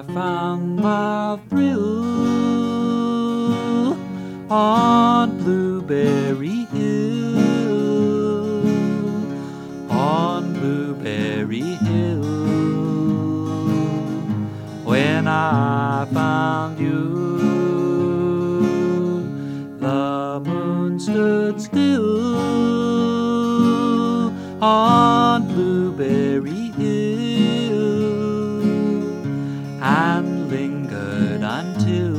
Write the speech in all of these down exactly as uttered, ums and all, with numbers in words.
I found my thrill on Blueberry Hill, on Blueberry Hill. When I found you, the moon stood still on Blueberry Hill and lingered until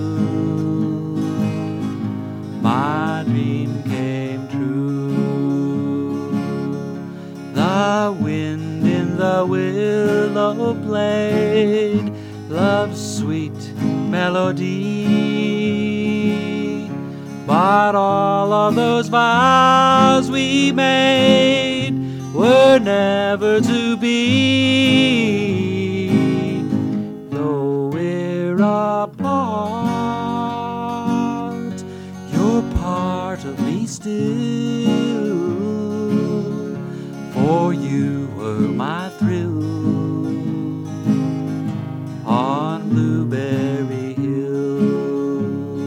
my dream came true. The wind in the willow played love's sweet melody, but all of those vows we made were never to be. Though we're apart, you're part of me still, for you were my thrill on Blueberry Hill.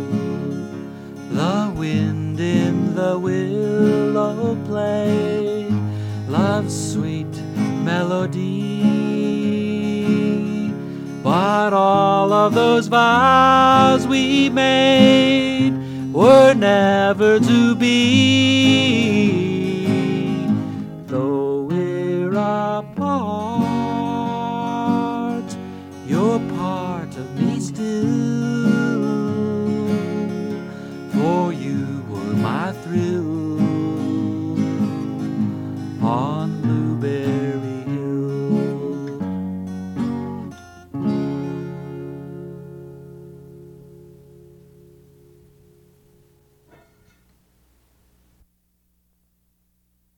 The wind in the willow played love's sweet melody, but all of those vows we made were never to be.